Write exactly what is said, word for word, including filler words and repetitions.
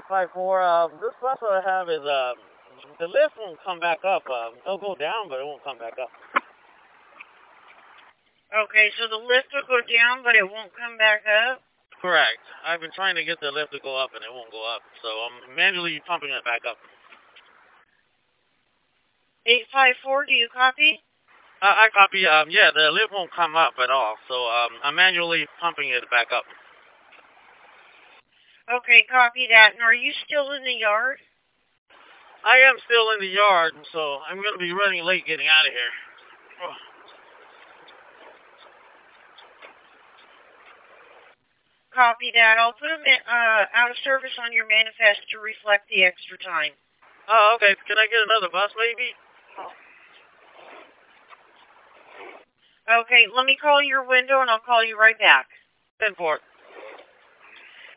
five four, uh, this bus that I have is, uh, the lift won't come back up. Uh, it'll go down, but it won't come back up. Okay, so the lift will go down, but it won't come back up? Correct. I've been trying to get the lift to go up, and it won't go up, so I'm manually pumping it back up. eight five four, do you copy? Uh, I copy. Um, yeah, the lift won't come up at all, so um, I'm manually pumping it back up. Okay, copy that. And are you still in the yard? I am still in the yard, so I'm going to be running late getting out of here. Oh. Copy that. I'll put them in, uh, out of service on your manifest to reflect the extra time. Oh, okay. Can I get another bus, maybe? Okay, let me call your window, and I'll call you right back. ten four.